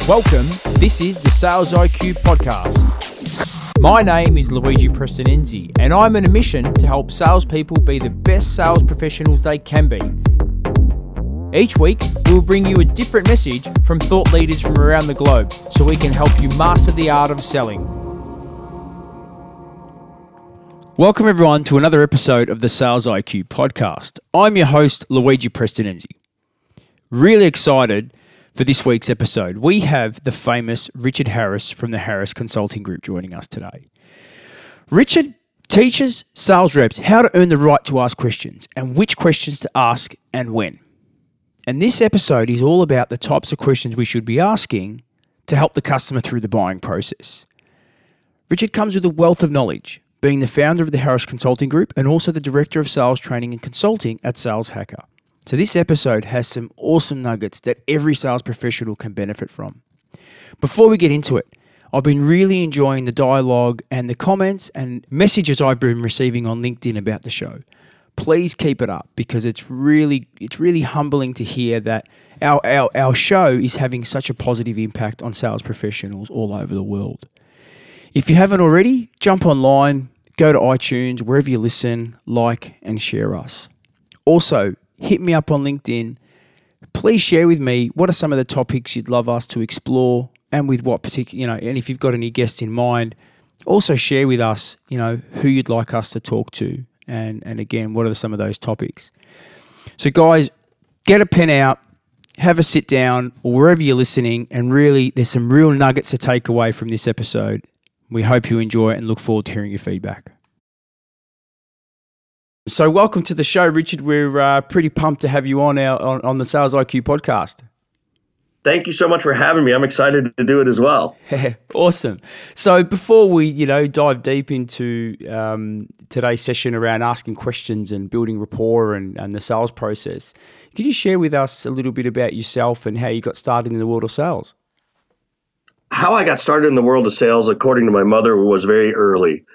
Welcome, this is the Sales IQ Podcast. My name is Luigi Prestonenzi, and I'm on a mission to help salespeople be the best sales professionals they can be. Each week, we'll bring you a different message from thought leaders from around the globe so we can help you master the art of selling. Welcome everyone to another episode of the Sales IQ Podcast. I'm your host, Luigi Prestonenzi. Really excited for this week's episode. We have the famous Richard Harris from the Harris Consulting Group joining us today. Richard teaches sales reps how to earn the right to ask questions and which questions to ask and when. And this episode is all about the types of questions we should be asking to help the customer through the buying process. Richard comes with a wealth of knowledge, being the founder of the Harris Consulting Group and also the Director of Sales Training and Consulting at Sales Hacker. So this episode has some awesome nuggets that every sales professional can benefit from. Before we get into it, I've been really enjoying the dialogue and the comments and messages I've been receiving on LinkedIn about the show. Please keep it up because it's really humbling to hear that our show is having such a positive impact on sales professionals all over the world. If you haven't already, jump online, go to iTunes, wherever you listen, like and share us. Also, hit me up on LinkedIn. Please share with me what are some of the topics you'd love us to explore and with what particular, and if you've got any guests in mind, also share with us, who you'd like us to talk to and again, what are some of those topics. So guys, get a pen out, have a sit down or wherever you're listening and really there's some real nuggets to take away from this episode. We hope you enjoy it and look forward to hearing your feedback. So welcome to the show, Richard. We're pretty pumped to have you on on the Sales IQ podcast. Thank you so much for having me. I'm excited to do it as well. Awesome. So before we, dive deep into today's session around asking questions and building rapport and the sales process, could you share with us a little bit about yourself and how you got started in the world of sales? How I got started in the world of sales, according to my mother, was very early.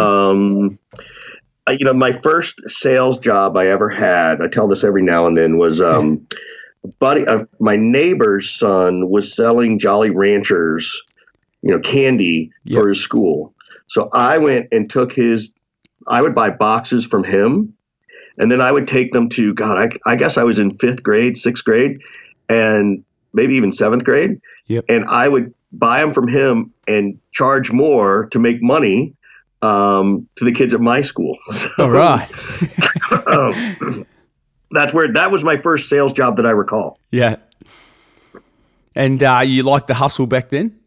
My first sales job I ever had, I tell this every now and then, was my neighbor's son was selling Jolly Ranchers, candy for his school. So I went and I would buy boxes from him, and then I would take them to, I guess I was in 5th grade, 6th grade, and maybe even 7th grade. Yep. And I would buy them from him and charge more to make money to the kids at my school. So, all right. that was my first sales job that I recall. Yeah. And you liked the hustle back then?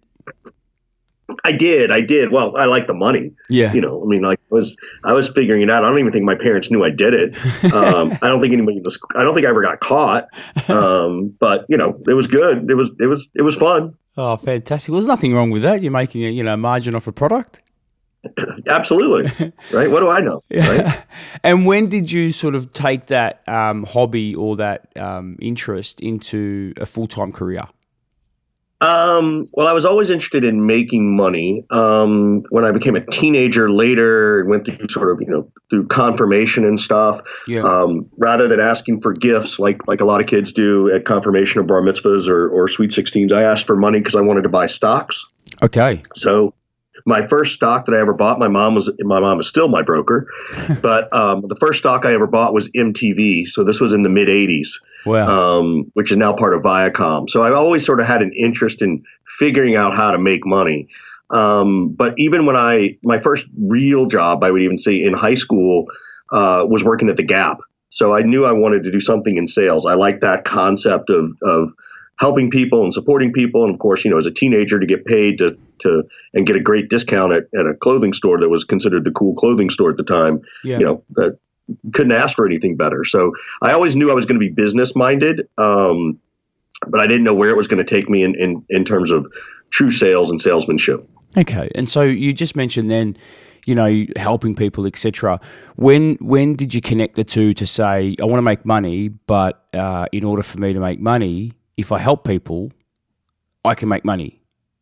I did. Well, I liked the money. Yeah. I was figuring it out. I don't even think my parents knew I did it. I don't think I ever got caught. But it was good. It was fun. Oh, fantastic. Well, there's nothing wrong with that. You're making a margin off a product. Absolutely. Right. What do I know? Right? And when did you sort of take that hobby or that interest into a full-time career? Well, I was always interested in making money. When I became a teenager later, went through sort of, through confirmation and stuff, rather than asking for gifts like a lot of kids do at confirmation or bar mitzvahs or sweet 16s, I asked for money because I wanted to buy stocks. Okay. So my first stock that I ever bought, my mom is still my broker, but the first stock I ever bought was MTV. So this was in the mid 80s, wow. Which is now part of Viacom. So I've always sort of had an interest in figuring out how to make money. But even when my first real job, I would even say in high school, was working at the Gap. So I knew I wanted to do something in sales. I liked that concept of helping people and supporting people. And of course, as a teenager to get paid to and get a great discount at a clothing store that was considered the cool clothing store at the time, that couldn't ask for anything better. So I always knew I was going to be business minded. But I didn't know where it was going to take me in terms of true sales and salesmanship. Okay. And so you just mentioned then, helping people, etc. When did you connect the two to say, I want to make money, but in order for me to make money, if I help people, I can make money?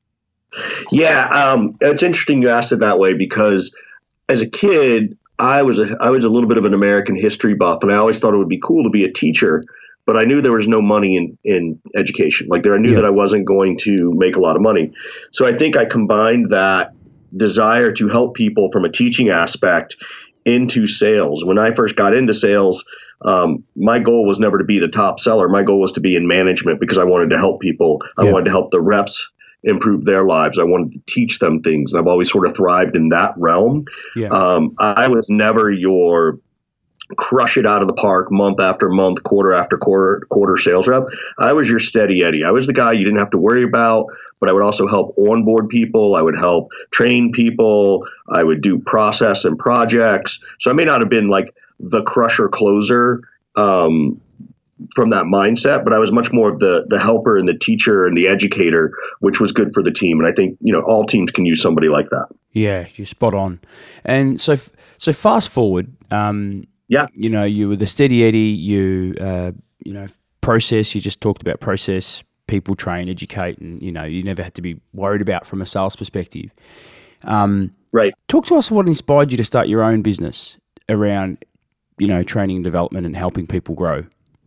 Yeah, it's interesting you asked it that way because as a kid, I was a little bit of an American history buff, and I always thought it would be cool to be a teacher. but I knew there was no money in education. Like I knew that I wasn't going to make a lot of money. So I think I combined that desire to help people from a teaching aspect into sales. When I first got into sales, my goal was never to be the top seller. My goal was to be in management because I wanted to help people. I wanted to help the reps improve their lives. I wanted to teach them things. And I've always sort of thrived in that realm. I was never your crush it out of the park month after month, quarter after quarter sales rep. I was your steady Eddie. I was the guy you didn't have to worry about, but I would also help onboard people. I would help train people. I would do process and projects. So I may not have been like the crusher closer from that mindset, but I was much more of the helper and the teacher and the educator, which was good for the team. And I think, all teams can use somebody like that. Yeah, you're spot on. And so fast forward, you were the steady Eddie, you process, you just talked about process, people train, educate, and, you never had to be worried about from a sales perspective. Right. Talk to us what inspired you to start your own business around, training and development and helping people grow.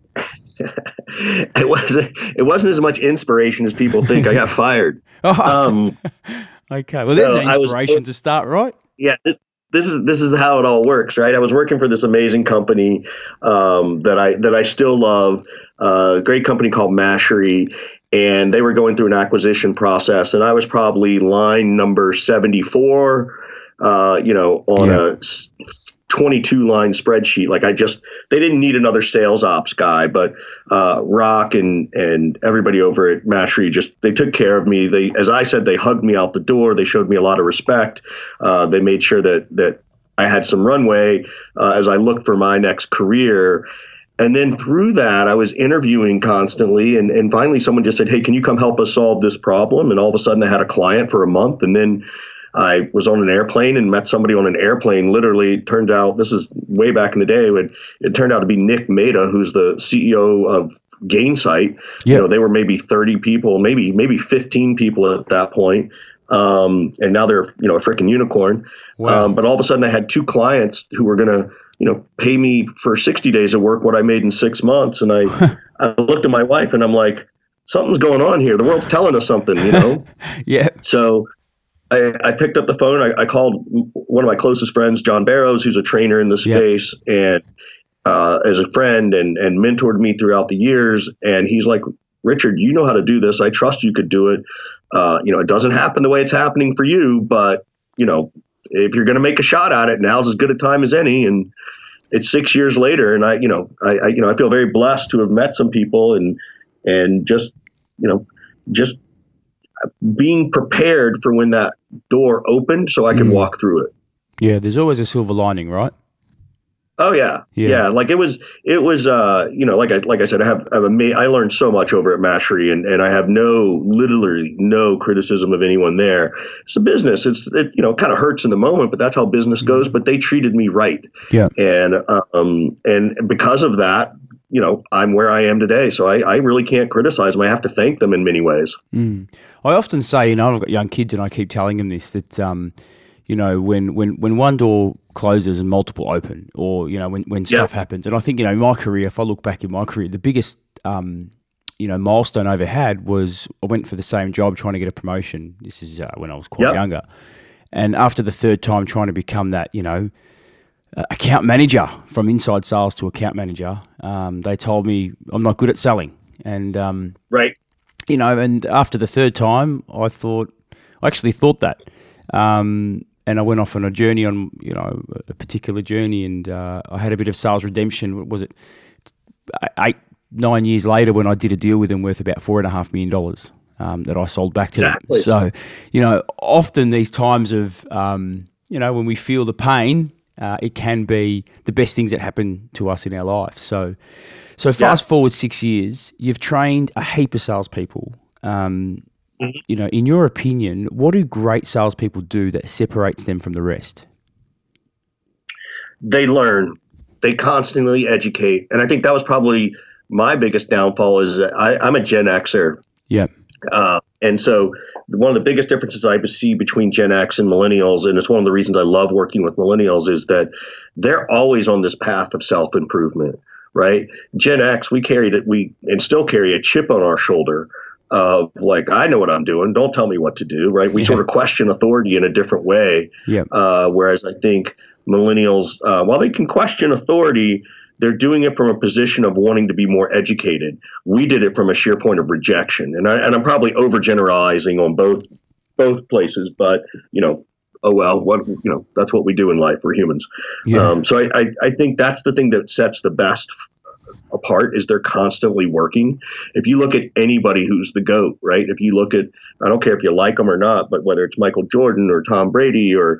It wasn't as much inspiration as people think. I got fired. Okay. Well, there's the inspiration to start, right? Yeah. This is how it all works, right? I was working for this amazing company that I still love, a great company called Mashery, and they were going through an acquisition process, and I was probably line number 74, on a 22-line spreadsheet. Like they didn't need another sales ops guy, but Rock and everybody over at Mashery they took care of me. As I said, they hugged me out the door. They showed me a lot of respect. They made sure that I had some runway as I looked for my next career. And then through that, I was interviewing constantly, and finally someone just said, "Hey, can you come help us solve this problem?" And all of a sudden I had a client for a month, and then I was on an airplane and met somebody on an airplane. Literally, it turned out, this is way back in the day, when it turned out to be Nick Mehta, who's the CEO of Gainsight. Yep. They were maybe 30 people, maybe 15 people at that point. And now they're, a freaking unicorn. Wow. But all of a sudden I had two clients who were going to, pay me for 60 days of work what I made in 6 months. And I looked at my wife and I'm like, something's going on here. The world's telling us something, Yeah. So I picked up the phone. I called one of my closest friends, John Barrows, who's a trainer in the space, and as a friend and mentored me throughout the years. And he's like, "Richard, you know how to do this. I trust you could do it. It doesn't happen the way it's happening for you, but if you're going to make a shot at it, now's as good a time as any." And it's 6 years later, and I feel very blessed to have met some people and just being prepared for when that door opened so I could walk through it. Yeah, there's always a silver lining, right? Oh yeah. Like it was like I said, I learned so much over at Mashery, and I have literally no criticism of anyone there. It's a business. It kind of hurts in the moment, but that's how business goes. But they treated me right. Yeah. And because of that, I'm where I am today. So I really can't criticize them. I have to thank them in many ways. I often say, I've got young kids and I keep telling them this, that, when one door closes and multiple open, or, when stuff happens. And I think, in my career, if I look back in my career, the biggest, milestone I ever had was I went for the same job trying to get a promotion. This is when I was quite younger. And after the third time trying to become that, account manager, from inside sales to account manager, they told me I'm not good at selling. And, right. And after the third time, I actually thought that. And I went off on a journey, a particular journey, and I had a bit of sales redemption. What was it 8-9 years later when I did a deal with them worth about $4.5 million that I sold back to them. So, often these times of, when we feel the pain, it can be the best things that happen to us in our life. So fast forward 6 years, you've trained a heap of salespeople. In your opinion, what do great salespeople do that separates them from the rest? They learn. They constantly educate. And I think that was probably my biggest downfall is that I'm a Gen Xer. Yeah. And so one of the biggest differences I see between Gen X and millennials, and it's one of the reasons I love working with millennials, is that they're always on this path of self-improvement. right? Gen X, we still carry a chip on our shoulder of like, I know what I'm doing. Don't tell me what to do, right? We sort of question authority in a different way. Yeah. Whereas I think millennials, while they can question authority, they're doing it from a position of wanting to be more educated. We did it from a sheer point of rejection. And I'm probably overgeneralizing on both places, but oh well, that's what we do in life. We're humans. Yeah. So I think that's the thing that sets the best apart is they're constantly working. If you look at anybody who's the GOAT, right? If you look at, I don't care if you like them or not, but whether it's Michael Jordan or Tom Brady or,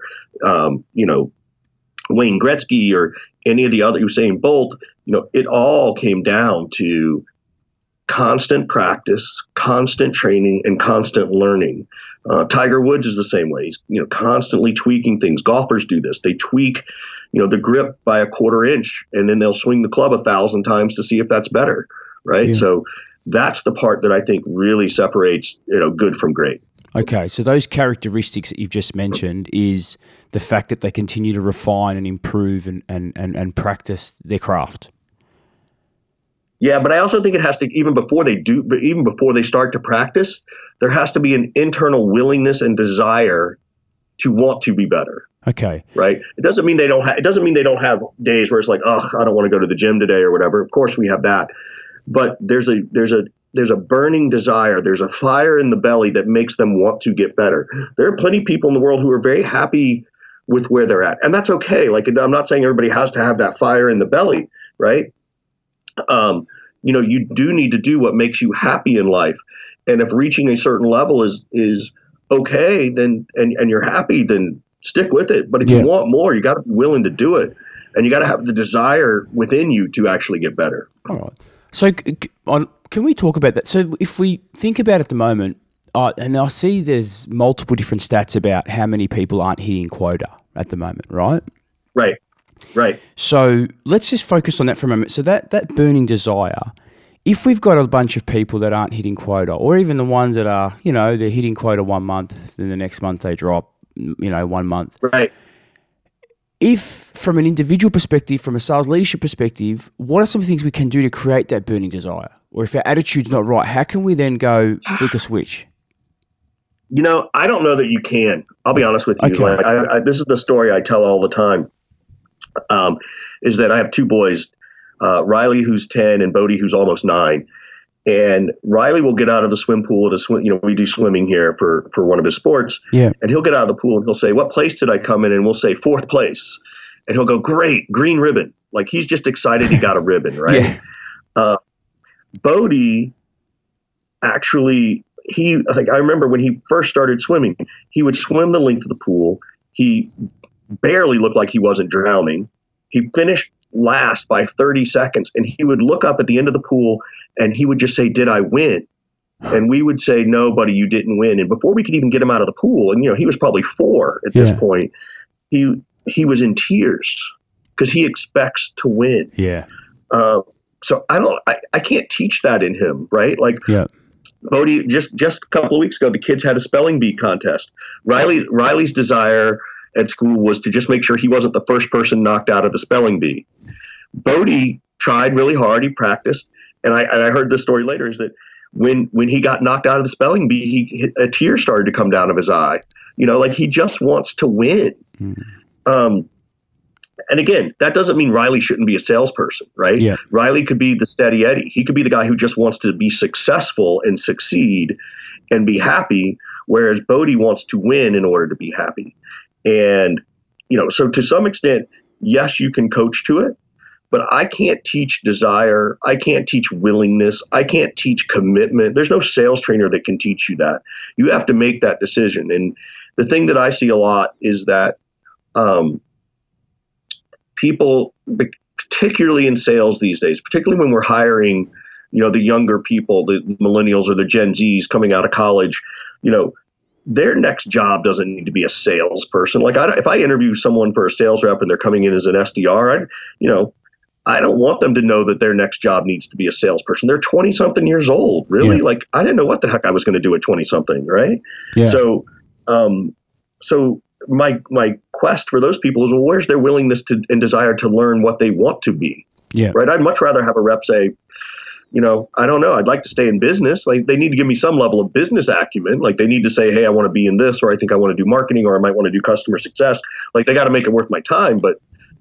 Wayne Gretzky or any of the other, Usain Bolt, it all came down to constant practice, constant training, and constant learning. Tiger Woods is the same way. He's constantly tweaking things. Golfers do this. They tweak, the grip by a quarter inch, and then they'll swing the club 1,000 times to see if that's better, right? Yeah. So that's the part that I think really separates good from great. Okay, so those characteristics that you've just mentioned is the fact that they continue to refine and improve and practice their craft. Yeah, but I also think it has to, even before they start to practice, there has to be an internal willingness and desire to want to be better. Okay. Right. It doesn't mean they don't have days where it's like, oh, I don't want to go to the gym today or whatever. Of course we have that, but there's a burning desire. There's a fire in the belly that makes them want to get better. There are plenty of people in the world who are very happy with where they're at, and that's okay. Like, I'm not saying everybody has to have that fire in the belly, right? You do need to do what makes you happy in life. And if reaching a certain level is okay, then, and you're happy, then stick with it. But if you want more, you got to be willing to do it. And you got to have the desire within you to actually get better. All right. So can we talk about that? So if we think about it at the moment, and I see there's multiple different stats about how many people aren't hitting quota at the moment, right? Right. So let's just focus on that for a moment. So that burning desire, if we've got a bunch of people that aren't hitting quota, or even the ones that are, they're hitting quota 1 month, then the next month they drop, 1 month. Right. If from an individual perspective, from a sales leadership perspective, what are some things we can do to create that burning desire? Or if our attitude's not right, how can we then go flick a switch? I don't know that you can. I'll be honest with you. Okay. Like, this is the story I tell all the time. Is that I have two boys, Riley, who's 10, and Bodie, who's almost 9. And Riley will get out of the swim pool we do swimming here for one of his sports. Yeah. And he'll get out of the pool and he'll say, "What place did I come in?" And we'll say 4th place. And he'll go, "Great, green ribbon." Like, he's just excited he got a ribbon, right? Yeah. Bodie, actually, I remember when he first started swimming, he would swim the length of the pool. He barely looked like he wasn't drowning. He finished last by 30 seconds, and he would look up at the end of the pool and he would just say, "Did I win?" And we would say, "No, buddy, you didn't win." And before we could even get him out of the pool, and he was probably 4 at this point, he was in tears because he expects to win. Yeah. So I can't teach that in him, right? Like, Bodie, just a couple of weeks ago, the kids had a spelling bee contest. Riley's desire at school was to just make sure he wasn't the first person knocked out of the spelling bee. Bodie tried really hard. He practiced. And I heard this story later is that when he got knocked out of the spelling bee, a tear started to come down of his eye. Like, he just wants to win. Mm. And again, that doesn't mean Riley shouldn't be a salesperson, right? Yeah. Riley could be the steady Eddie. He could be the guy who just wants to be successful and succeed and be happy, whereas Bodie wants to win in order to be happy. And, so to some extent, yes, you can coach to it, but I can't teach desire. I can't teach willingness. I can't teach commitment. There's no sales trainer that can teach you that. You have to make that decision. And the thing that I see a lot is that people, particularly in sales these days, particularly when we're hiring, the younger people, the millennials or the Gen Zs coming out of college, their next job doesn't need to be a salesperson. Like, if I interview someone for a sales rep and they're coming in as an SDR, I don't want them to know that their next job needs to be a salesperson. They're 20-something years old, really. Yeah. Like, I didn't know what the heck I was going to do at 20-something, right? Yeah. So my quest for those people is, well, where's their willingness to and desire to learn what they want to be? Yeah. Right. I'd much rather have a rep say, I don't know. I'd like to stay in business. Like they need to give me some level of business acumen. Like they need to say, hey, I want to be in this, or I think I want to do marketing, or I might want to do customer success. Like they got to make it worth my time. But,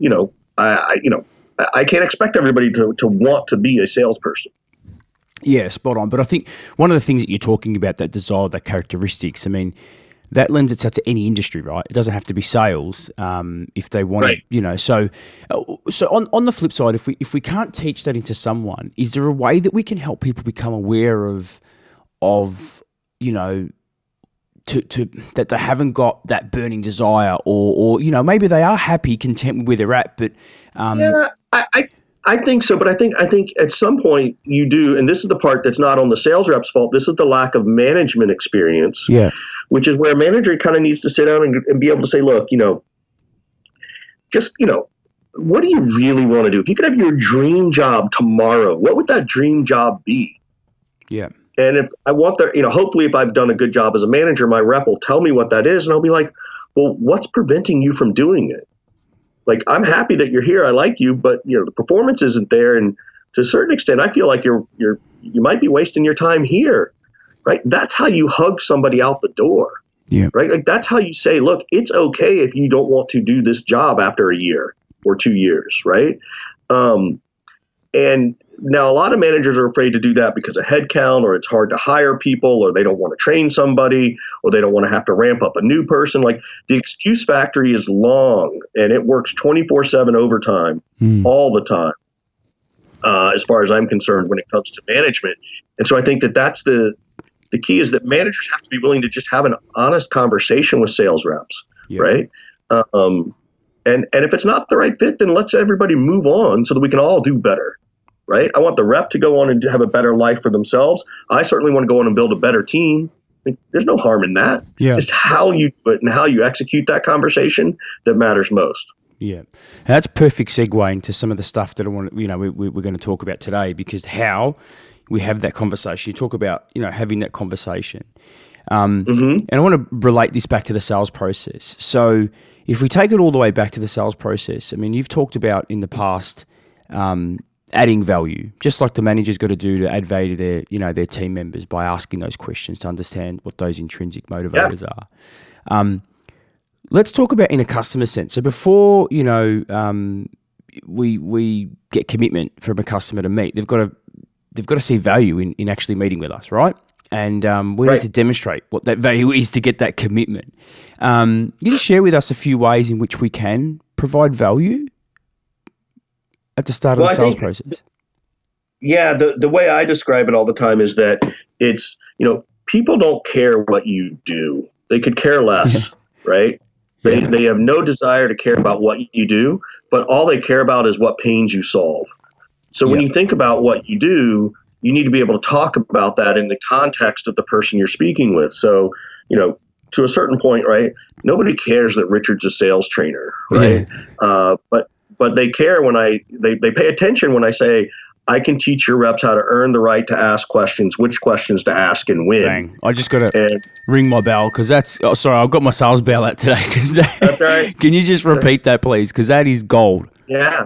I can't expect everybody to want to be a salesperson. Yeah, spot on. But I think one of the things that you're talking about, that desire, that characteristics, I mean, that lends itself to any industry, right? It doesn't have to be sales if they want Right. to, So on the flip side, if we can't teach that into someone, is there a way that we can help people become aware of to that they haven't got that burning desire, or maybe they are happy, content with where they're at, but Yeah, I think so, but I think at some point you do, and this is the part that's not on the sales rep's fault. This is the lack of management experience, which is where a manager kind of needs to sit down and be able to say, look, what do you really want to do? If you could have your dream job tomorrow, what would that dream job be? Yeah. And if I want hopefully if I've done a good job as a manager, my rep will tell me what that is, and I'll be like, well, what's preventing you from doing it? Like, I'm happy that you're here. I like you, but the performance isn't there. And to a certain extent, I feel like you might be wasting your time here, right? That's how you hug somebody out the door, right? Like that's how you say, look, it's okay if you don't want to do this job after a year or 2 years, right? And now a lot of managers are afraid to do that because of headcount, or it's hard to hire people, or they don't want to train somebody, or they don't want to have to ramp up a new person. Like the excuse factory is long, and it works 24/7 overtime all the time, as far as I'm concerned, when it comes to management. And so I think that's the key, is that managers have to be willing to just have an honest conversation with sales reps, right? And if it's not the right fit, then let's everybody move on so that we can all do better. Right? I want the rep to go on and have a better life for themselves. I certainly want to go on and build a better team. There's no harm in that. Yeah. It's how you do it and how you execute that conversation that matters most. Yeah. And that's perfect segue into some of the stuff that I want we're going to talk about today, because how we have that conversation. You talk about, having that conversation. And I want to relate this back to the sales process. So if we take it all the way back to the sales process, I mean, you've talked about in the past, adding value, just like the manager's got to do to add value to their team members by asking those questions to understand what those intrinsic motivators are. Let's talk about in a customer sense. So before we get commitment from a customer to meet, they've got to see value in actually meeting with us, right? And we need to demonstrate what that value is to get that commitment. You just share with us a few ways in which we can provide value at the start of the sales process? Yeah, the way I describe it all the time is that it's, people don't care what you do. They could care less, right? They have no desire to care about what you do, but all they care about is what pains you solve. So when you think about what you do, you need to be able to talk about that in the context of the person you're speaking with. So, to a certain point, right, nobody cares that Richard's a sales trainer, right? Yeah. But they care when they pay attention when I say, I can teach your reps how to earn the right to ask questions, which questions to ask, and when. Dang. I just got to ring my bell, because sorry, I've got my sales bell out today. That's all right. Can you just repeat that, please? Because that is gold. Yeah.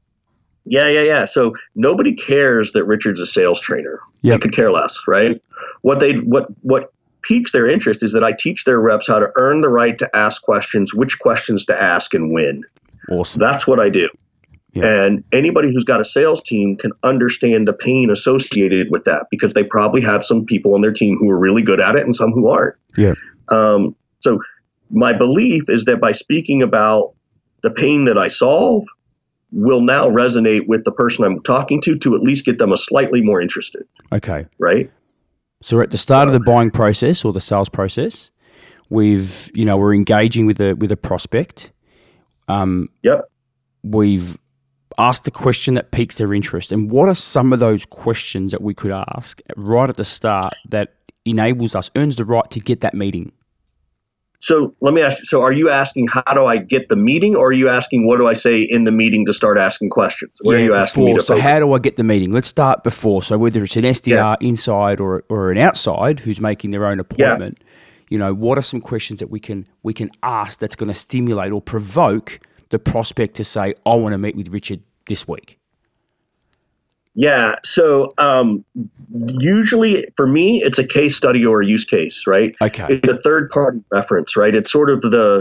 So nobody cares that Richard's a sales trainer. Yep. They could care less, right? What piques their interest is that I teach their reps how to earn the right to ask questions, which questions to ask, and when. Awesome. That's what I do. Yeah. And anybody who's got a sales team can understand the pain associated with that, because they probably have some people on their team who are really good at it and some who aren't. Yeah. So my belief is that by speaking about the pain that I solve will now resonate with the person I'm talking to at least get them a slightly more interested. Okay. Right. So we're at the start of the buying process or the sales process. We're engaging with a prospect. We've asked the question that piques their interest. And what are some of those questions that we could ask right at the start that earns the right to get that meeting? So let me ask you, so are you asking how do I get the meeting, or are you asking what do I say in the meeting to start asking questions? What are you asking me to So how do I get the meeting? Let's start before. So whether it's an SDR inside or an outside who's making their own appointment, what are some questions that we can ask that's going to stimulate or provoke the prospect to say, I want to meet with Richard this week? Yeah. So usually for me, it's a case study or a use case, right? Okay. It's a third party reference, right? It's sort of the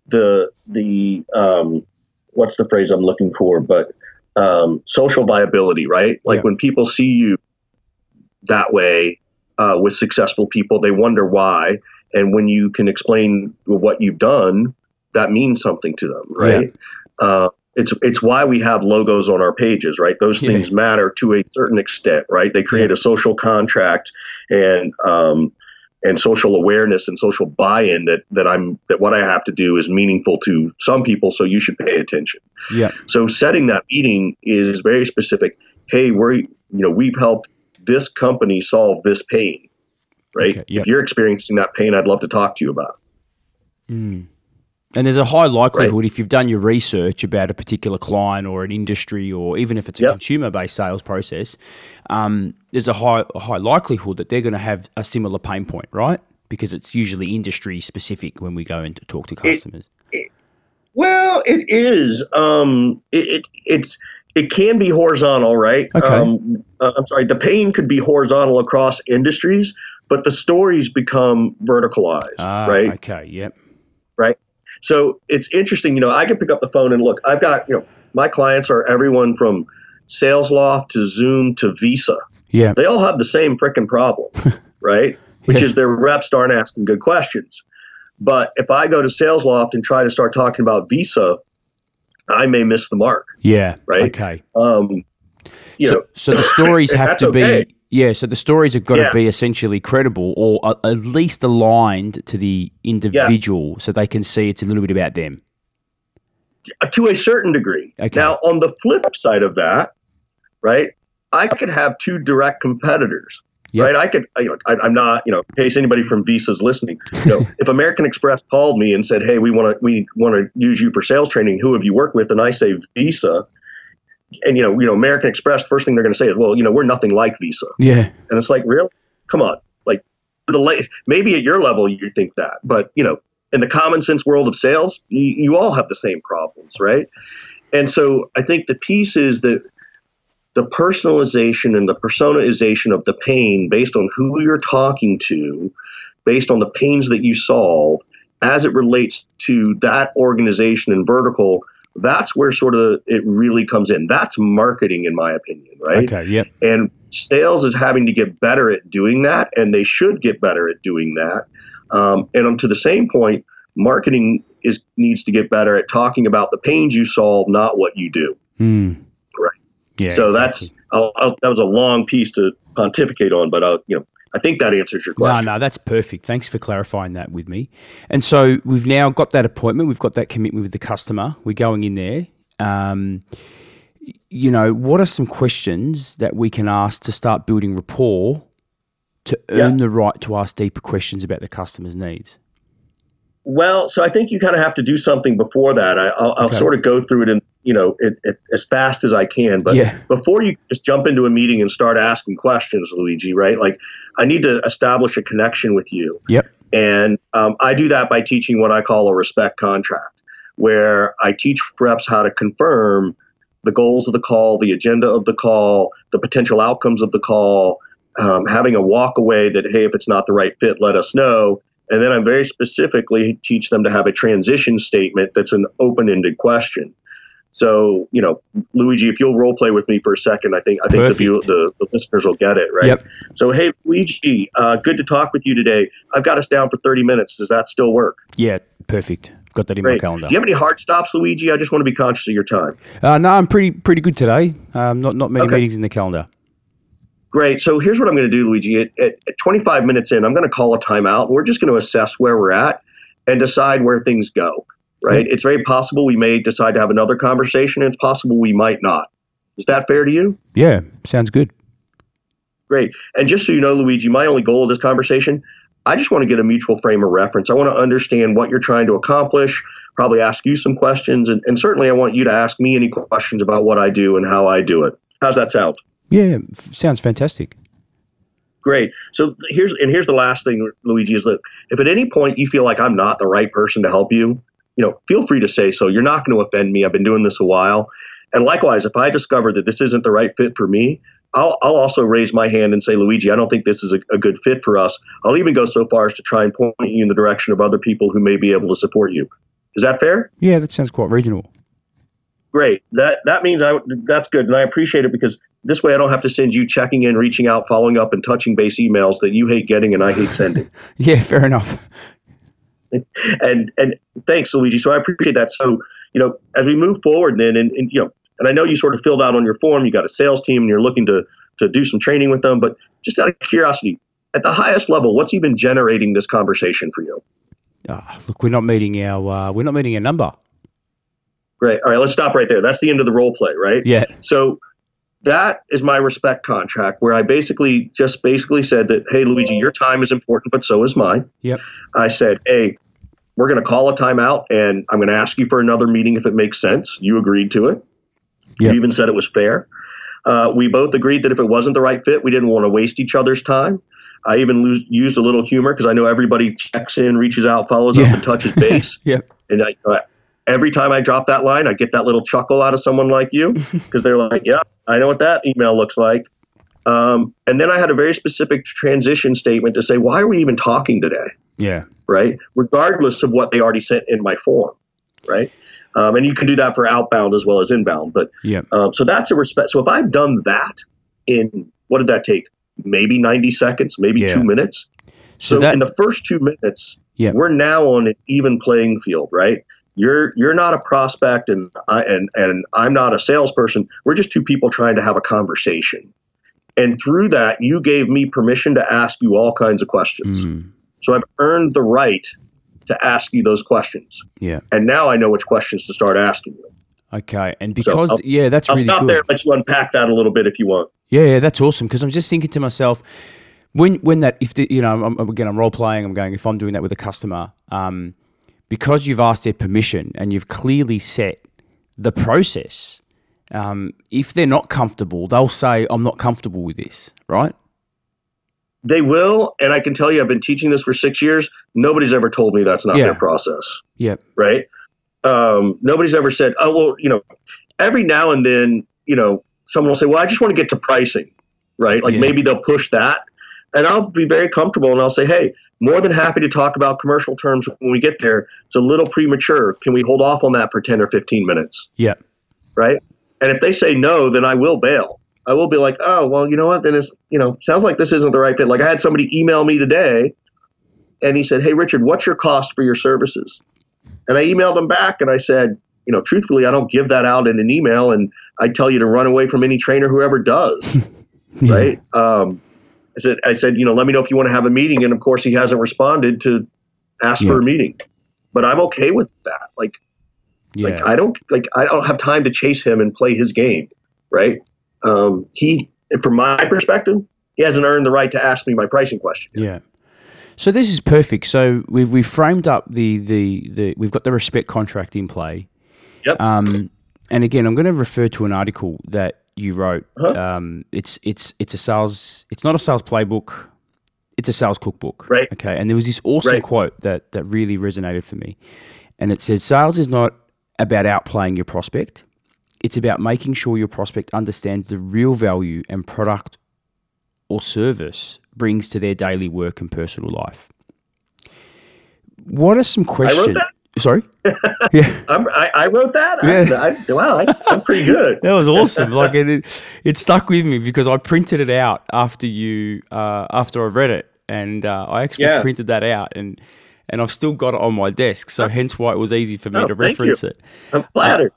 what's the phrase I'm looking for? But social viability, right? Like Yeah. when people see you that way with successful people, they wonder why. And when you can explain what you've done, that means something to them, right? It's why we have logos on our pages, right? Those things matter to a certain extent, right? They create a social contract and social awareness and social buy-in that what I have to do is meaningful to some people, so you should pay attention. Yeah. So setting that meeting is very specific. Hey, we've helped this company solve this pain, right? Okay, yep. If you're experiencing that pain, I'd love to talk to you about it. Mm. And there's a high likelihood, if you've done your research about a particular client or an industry, or even if it's a consumer-based sales process, there's a high likelihood that they're going to have a similar pain point, right? Because it's usually industry specific when we go in to talk to customers. Well, it is. It can be horizontal, right? Okay. I'm sorry. The pain could be horizontal across industries, but the stories become verticalized, right? Okay. Yep. Right. So it's interesting. I can pick up the phone and look. I've got my clients are everyone from SalesLoft to Zoom to Visa. Yeah. They all have the same frickin' problem, right? Which is their reps aren't asking good questions. But if I go to SalesLoft and try to start talking about Visa, I may miss the mark. Yeah. Right. Okay. So the stories have to okay. be. Yeah, so the stories have got to be essentially credible, or at least aligned to the individual, so they can see it's a little bit about them. To a certain degree. Okay. Now, on the flip side of that, right, I could have two direct competitors. Yep. Right, I could. I'm not. In case anybody from Visa is listening, if American Express called me and said, "Hey, we want to use you for sales training. Who have you worked with?" and I say Visa, and American Express, first thing they're going to say is, "Well, we're nothing like Visa." Yeah, and it's like, really? Come on, like maybe at your level you think that, but in the common sense world of sales, you all have the same problems, right? And so I think the piece is that the personalization and the personalization of the pain based on who you're talking to, based on the pains that you solve, as it relates to that organization and vertical, that's where sort of it really comes in. That's marketing, in my opinion, right? Okay, yep. And sales is having to get better at doing that, and they should get better at doing that. And to the same point, marketing needs to get better at talking about the pains you solve, not what you do. Mm. Right. Yeah. So exactly. that was a long piece to pontificate on, but I think that answers your question. No, that's perfect. Thanks for clarifying that with me. And so we've now got that appointment. We've got that commitment with the customer. We're going in there. What are some questions that we can ask to start building rapport to earn the right to ask deeper questions about the customer's needs? Well, so I think you kind of have to do something before that. I'll sort of go through it in, as fast as I can. But before you just jump into a meeting and start asking questions, Luigi, right? Like I need to establish a connection with you. Yep. And I do that by teaching what I call a respect contract, where I teach reps how to confirm the goals of the call, the agenda of the call, the potential outcomes of the call, having a walk away that, hey, if it's not the right fit, let us know. And then I very specifically teach them to have a transition statement that's an open-ended question. So, Luigi, if you'll role play with me for a second, I think the listeners will get it, right? Yep. So, hey, Luigi, good to talk with you today. I've got us down for 30 minutes. Does that still work? Yeah, perfect. Got that in my calendar. Do you have any hard stops, Luigi? I just want to be conscious of your time. No, I'm pretty good today. Not many meetings in the calendar. Great. So here's what I'm going to do, Luigi. At 25 minutes in, I'm going to call a timeout. We're just going to assess where we're at and decide where things go, right? It's very possible we may decide to have another conversation. It's possible we might not. Is that fair to you? Yeah, sounds good. Great. And just so you know, Luigi, my only goal of this conversation, I just want to get a mutual frame of reference. I want to understand what you're trying to accomplish, probably ask you some questions, and certainly I want you to ask me any questions about what I do and how I do it. How's that sound? Yeah, sounds fantastic. Great. So here's the last thing, Luigi, is that if at any point you feel like I'm not the right person to help you, feel free to say so. You're not going to offend me. I've been doing this a while. And likewise, if I discover that this isn't the right fit for me, I'll also raise my hand and say, Luigi, I don't think this is a good fit for us. I'll even go so far as to try and point you in the direction of other people who may be able to support you. Is that fair? Yeah, that sounds quite reasonable. Great. That means that's good. And I appreciate it, because this way I don't have to send you checking in, reaching out, following up, and touching base emails that you hate getting and I hate sending. Yeah, fair enough. And thanks, Luigi. So I appreciate that. So, as we move forward then, and I know you sort of filled out on your form, you got a sales team and you're looking to do some training with them, but just out of curiosity, at the highest level, what's even generating this conversation for you? Look, we're not meeting our number. Great. All right, let's stop right there. That's the end of the role play, right? Yeah. So that is my respect contract, where I basically said that, hey, Luigi, your time is important, but so is mine. Yep. I said, hey, we're going to call a timeout, and I'm going to ask you for another meeting if it makes sense. You agreed to it. Yep. You even said it was fair. We both agreed that if it wasn't the right fit, we didn't want to waste each other's time. I even used a little humor, because I know everybody checks in, reaches out, follows up, and touches base. Yep. And every time I drop that line, I get that little chuckle out of someone like you, because they're like, yeah, I know what that email looks like. And then I had a very specific transition statement to say, why are we even talking today? Yeah. Right. Regardless of what they already sent in my form. Right. And you can do that for outbound as well as inbound. But yeah. So that's a respect. So if I've done that in, what did that take? Maybe 90 seconds, maybe 2 minutes. So in the first 2 minutes, we're now on an even playing field, right? You're not a prospect, and I'm not a salesperson. We're just two people trying to have a conversation. And through that, you gave me permission to ask you all kinds of questions. Mm. So I've earned the right to ask you those questions. Yeah. And now I know which questions to start asking you. Okay. And because, that's really good. I'll stop there and let you unpack that a little bit if you want. Yeah, that's awesome. Because I'm just thinking to myself, I'm role playing, I'm going, if I'm doing that with a customer, because you've asked their permission and you've clearly set the process, if they're not comfortable, they'll say, I'm not comfortable with this, right? They will, and I can tell you, I've been teaching this for 6 years. Nobody's ever told me that's not their process. Yeah. Right? Nobody's ever said, oh, well, every now and then, someone will say, well, I just want to get to pricing, right? Like maybe they'll push that, and I'll be very comfortable and I'll say, hey, more than happy to talk about commercial terms when we get there. It's a little premature. Can we hold off on that for 10 or 15 minutes? Yeah. Right? And if they say no, then I will bail. I will be like, oh, well, you know what? Then it's, sounds like this isn't the right fit. Like I had somebody email me today and he said, hey, Richard, what's your cost for your services? And I emailed him back and I said, truthfully, I don't give that out in an email, and I tell you to run away from any trainer who ever does. Right? I said, let me know if you want to have a meeting. And of course he hasn't responded to ask for a meeting, but I'm okay with that. Like I don't have time to chase him and play his game. Right. From my perspective, he hasn't earned the right to ask me my pricing question. Yeah. So this is perfect. So we've framed up we've got the respect contract in play. Yep. And again, I'm going to refer to an article that you wrote. It's a sales. It's not a sales playbook. It's a sales cookbook. Right. Okay. And there was this awesome quote that really resonated for me, and it says, "Sales is not about outplaying your prospect. It's about making sure your prospect understands the real value and product or service brings to their daily work and personal life." What are some questions? I wrote that? Sorry? Yeah. I wrote that? Yeah. I'm pretty good. That was awesome. Like it stuck with me because I printed it out after I read it, and I actually printed that out, and I've still got it on my desk. So hence why it was easy for me to reference it. I'm flattered.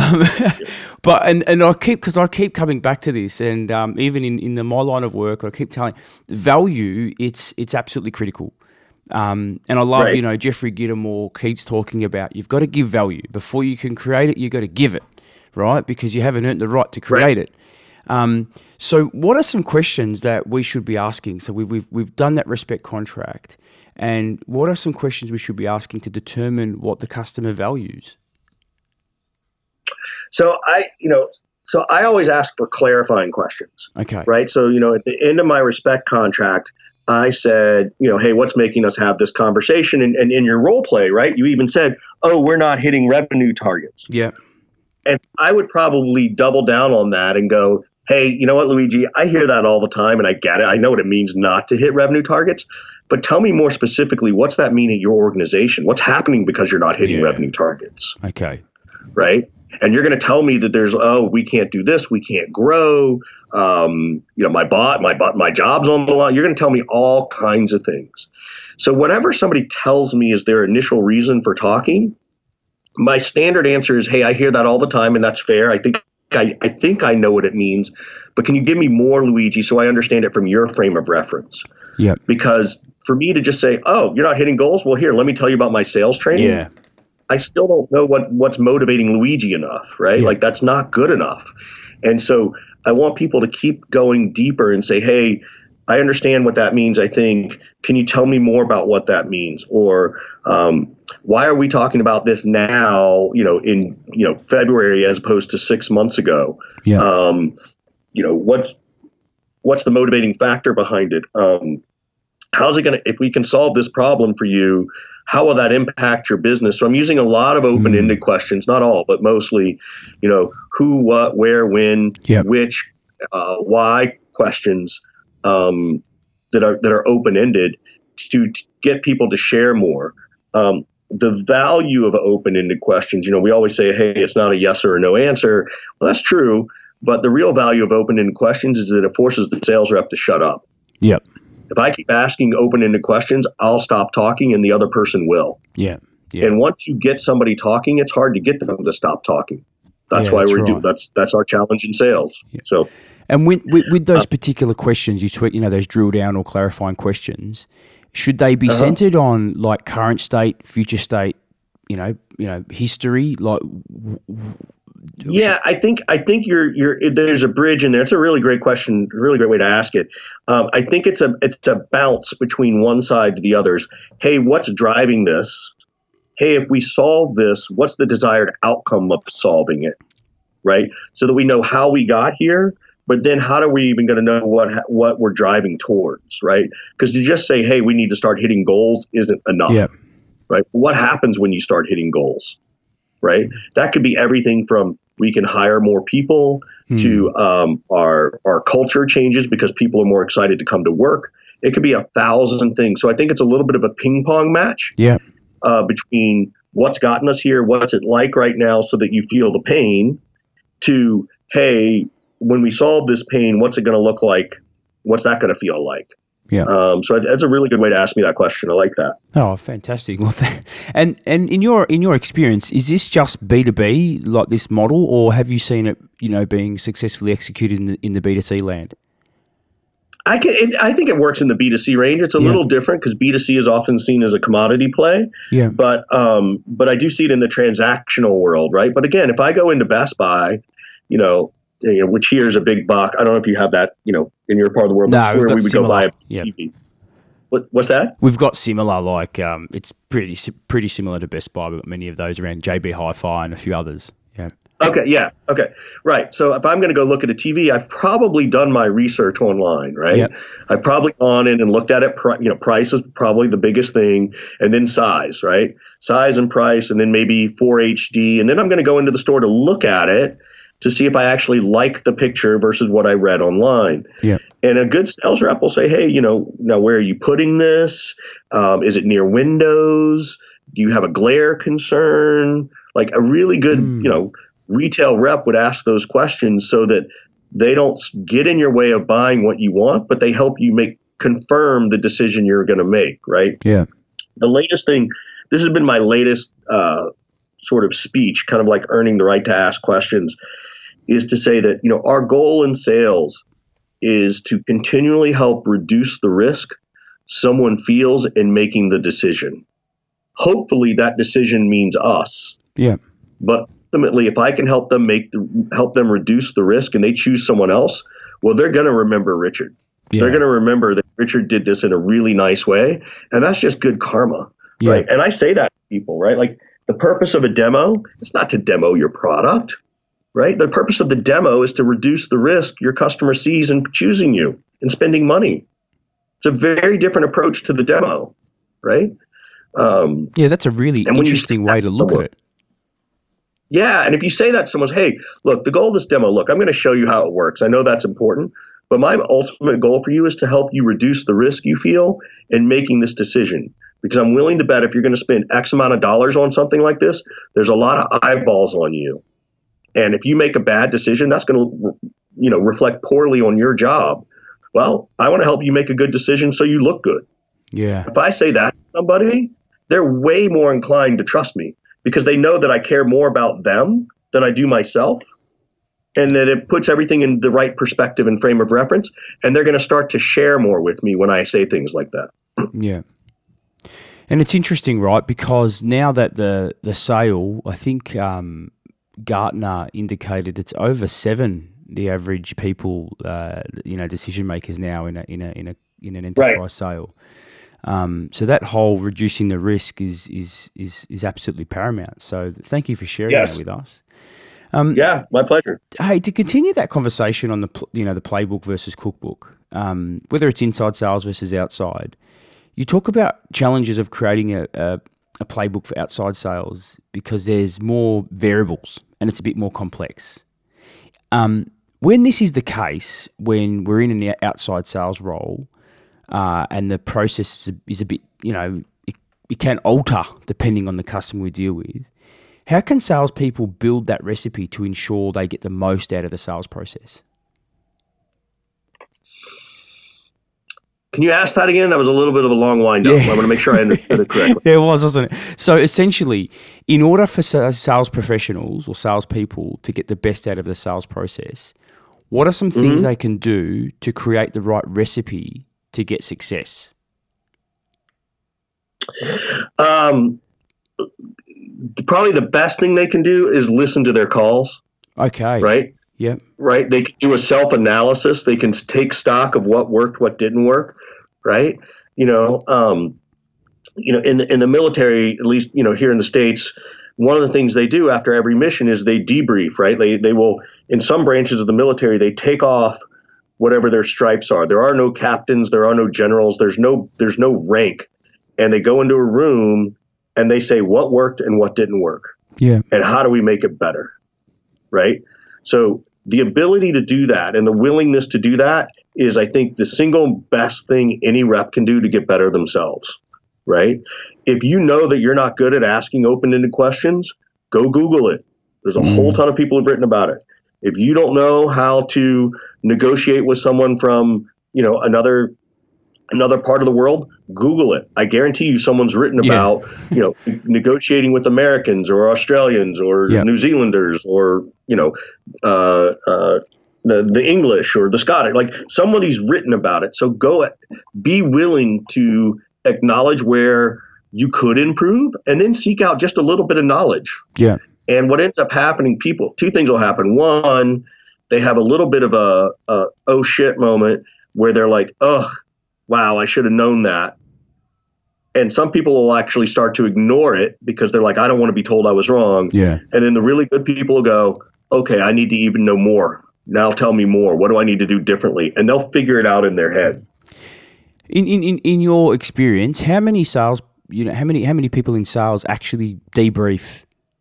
But I keep coming back to this, and even in my line of work, I keep telling value. It's absolutely critical. And I love, Jeffrey Gittermore keeps talking about you've got to give value before you can create it. You've got to give it, right? Because you haven't earned the right to create it. So what are some questions that we should be asking? So we've done that respect contract, and what are some questions we should be asking to determine what the customer values? So I always ask for clarifying questions. Okay. Right. So, at the end of my respect contract, I said, hey, what's making us have this conversation? And in your role play, right, you even said, oh, we're not hitting revenue targets. Yeah. And I would probably double down on that and go, hey, you know what, Luigi, I hear that all the time and I get it. I know what it means not to hit revenue targets, but tell me more specifically, what's that mean at your organization? What's happening because you're not hitting revenue targets? Okay. Right. And you're going to tell me that we can't do this. We can't grow. My job's on the line. You're going to tell me all kinds of things. So whenever somebody tells me is their initial reason for talking, my standard answer is, hey, I hear that all the time, and that's fair. I think I know what it means, but can you give me more, Luigi, so I understand it from your frame of reference? Yeah. Because for me to just say, oh, you're not hitting goals? Well, here, let me tell you about my sales training. Yeah. I still don't know what's motivating Luigi enough, right? Yeah. Like that's not good enough. And so I want people to keep going deeper and say, hey, I understand what that means. I think, can you tell me more about what that means? Or why are we talking about this now, in February as opposed to 6 months ago? Yeah. What's the motivating factor behind it? How's it going to, if we can solve this problem for you, how will that impact your business? So I'm using a lot of open-ended questions, not all, but mostly, who, what, where, when, which, why questions that are open-ended to get people to share more. The value of open-ended questions, we always say, hey, it's not a yes or a no answer. Well, that's true, but the real value of open-ended questions is that it forces the sales rep to shut up. Yep. If I keep asking open-ended questions, I'll stop talking and the other person will. Yeah. Yeah. And once you get somebody talking, it's hard to get them to stop talking. That's why that's our challenge in sales. Yeah. So, and with those particular questions, those drill down or clarifying questions, should they be centered on like current state, future state, history, like? Yeah, I think there's a bridge in there. It's a really great question, a really great way to ask it. I think it's a bounce between one side to the others. Hey, what's driving this? Hey, if we solve this, what's the desired outcome of solving it? Right? So that we know how we got here, but then how are we even going to know what we're driving towards, right? Because to just say, hey, we need to start hitting goals isn't enough. Yeah. Right? What happens when you start hitting goals? Right? That could be everything from we can hire more people to our culture changes because people are more excited to come to work. It could be 1,000 things. So I think it's a little bit of a ping pong match between what's gotten us here, what's it like right now so that you feel the pain, to, hey, when we solve this pain, what's it going to look like? What's that going to feel like? Yeah. So that's a really good way to ask me that question. I like that. Oh, fantastic! Well, and in your experience, is this just B2B like this model, or have you seen it, being successfully executed in the B2C land? I think it works in the B2C range. It's a little different because B2C is often seen as a commodity play. Yeah. But I do see it in the transactional world, right? But again, if I go into Best Buy, which here is a big buck. I don't know if you have that, in your part of the world. No, where we would go buy a TV. What's that? We've got similar, like it's pretty similar to Best Buy, but many of those around JB Hi-Fi and a few others. Yeah. Okay. Yeah. Okay. Right. So if I'm going to go look at a TV, I've probably done my research online, right? Yep. I've probably gone in and looked at it. Price is probably the biggest thing, and then size, right? Size and price, and then maybe 4HD, and then I'm going to go into the store to look at it to see if I actually like the picture versus what I read online. Yeah. And a good sales rep will say, hey, now where are you putting this? Is it near windows? Do you have a glare concern? Like a really good, retail rep would ask those questions so that they don't get in your way of buying what you want, but they help you confirm the decision you're going to make, right? Yeah. The latest thing, this has been my latest sort of speech, kind of like earning the right to ask questions, is to say that, our goal in sales is to continually help reduce the risk someone feels in making the decision. Hopefully that decision means us. Yeah. But ultimately, if I can help them reduce the risk and they choose someone else, well, they're going to remember Richard. Yeah. They're going to remember that Richard did this in a really nice way. And that's just good karma. Yeah. Right. And I say that to people, right? Like the purpose of a demo is not to demo your product, right? The purpose of the demo is to reduce the risk your customer sees in choosing you and spending money. It's a very different approach to the demo, right? That's a really interesting way to look at it. Yeah, and if you say that to someone, hey, look, the goal of this demo, look, I'm going to show you how it works. I know that's important, but my ultimate goal for you is to help you reduce the risk you feel in making this decision. Because I'm willing to bet if you're going to spend X amount of dollars on something like this, there's a lot of eyeballs on you. And if you make a bad decision, that's going to, reflect poorly on your job. Well, I want to help you make a good decision so you look good. Yeah. If I say that to somebody, they're way more inclined to trust me because they know that I care more about them than I do myself, and that it puts everything in the right perspective and frame of reference, and they're going to start to share more with me when I say things like that. Yeah. And it's interesting, right? Because now that the sale, I think Gartner indicated it's over 7, the average people, decision makers now in an enterprise sale. So that whole reducing the risk is absolutely paramount. So thank you for sharing that with us. Yeah, my pleasure. Hey, to continue that conversation on the playbook versus cookbook, whether it's inside sales versus outside, you talk about challenges of creating a playbook for outside sales because there's more variables and it's a bit more complex. When this is the case, when we're in an outside sales role, and the process is a bit, it can alter depending on the customer we deal with. How can salespeople build that recipe to ensure they get the most out of the sales process? Can you ask that again? That was a little bit of a long wind up. I want to make sure I understood it correctly. It was, wasn't it? So essentially, in order for sales professionals or salespeople to get the best out of the sales process, what are some things they can do to create the right recipe to get success? Probably the best thing they can do is listen to their calls. Okay. Right? Yep. Right? They can do a self-analysis. They can take stock of what worked, what didn't work. Right? In the military, at least, here in the States, one of the things they do after every mission is they debrief, right? They will, in some branches of the military, they take off whatever their stripes are. There are no captains, there are no generals, there's no rank. And they go into a room and they say what worked and what didn't work. Yeah. And how do we make it better? Right? So the ability to do that and the willingness to do that is, I think, the single best thing any rep can do to get better themselves. Right? If you know that you're not good at asking open-ended questions, go Google it. There's a whole ton of people who've written about it. If you don't know how to negotiate with someone from, another part of the world, Google it. I guarantee you someone's written about, negotiating with Americans or Australians or New Zealanders or, the English or the Scottish. Like somebody's written about it. So be willing to acknowledge where you could improve and then seek out just a little bit of knowledge. Yeah. And what ends up happening, two things will happen. One, they have a little bit of a oh shit moment where they're like, oh, wow, I should have known that. And some people will actually start to ignore it because they're like, I don't want to be told I was wrong. Yeah. And then the really good people will go, okay, I need to even know more. Now tell me more. What do I need to do differently? And they'll figure it out in their head. In your experience, how many sales, how many people in sales actually debrief?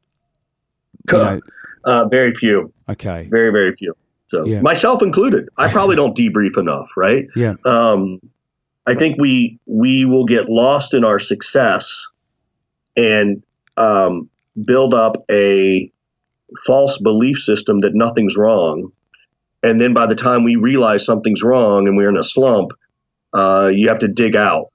Very few. Okay. Very, very few. So myself included, I probably don't debrief enough, right? Yeah. I think we will get lost in our success and build up a false belief system that nothing's wrong. And then by the time we realize something's wrong and we're in a slump, you have to dig out.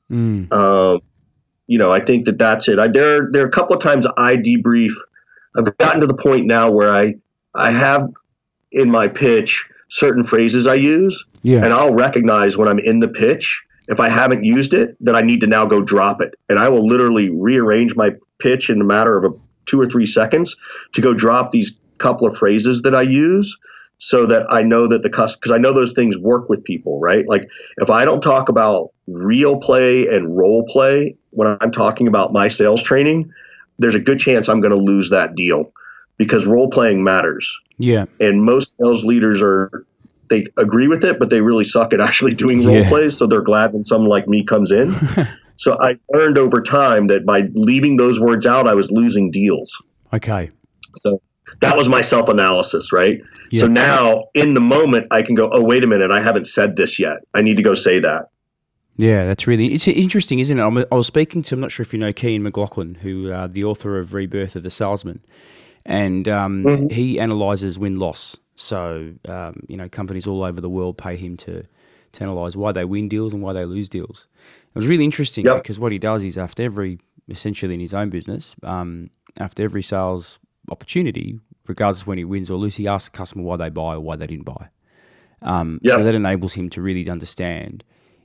I think that's it. There are a couple of times I debrief. I've gotten to the point now where I have in my pitch certain phrases I use, and I'll recognize when I'm in the pitch, if I haven't used it, that I need to now go drop it. And I will literally rearrange my pitch in a matter of 2 or 3 seconds to go drop these couple of phrases that I use so that I know that because I know those things work with people, right? Like if I don't talk about real play and role play when I'm talking about my sales training, there's a good chance I'm going to lose that deal because role playing matters. Yeah. And most sales leaders they agree with it, but they really suck at actually doing role plays. So they're glad when someone like me comes in. So I learned over time that by leaving those words out, I was losing deals. Okay. So That was my self-analysis, right? Yeah. So now in the moment I can go, oh, wait a minute, I haven't said this yet. I need to go say that. Yeah, it's interesting, isn't it? I was speaking to, I'm not sure if you know Kean McLaughlin, who the author of Rebirth of the Salesman, and he analyzes win-loss. So, companies all over the world pay him to analyze why they win deals and why they lose deals. It was really interesting because what he does is essentially in his own business, after every sales opportunity, regardless of when he wins or loses, he asks the customer why they buy or why they didn't buy. So that enables him to really understand,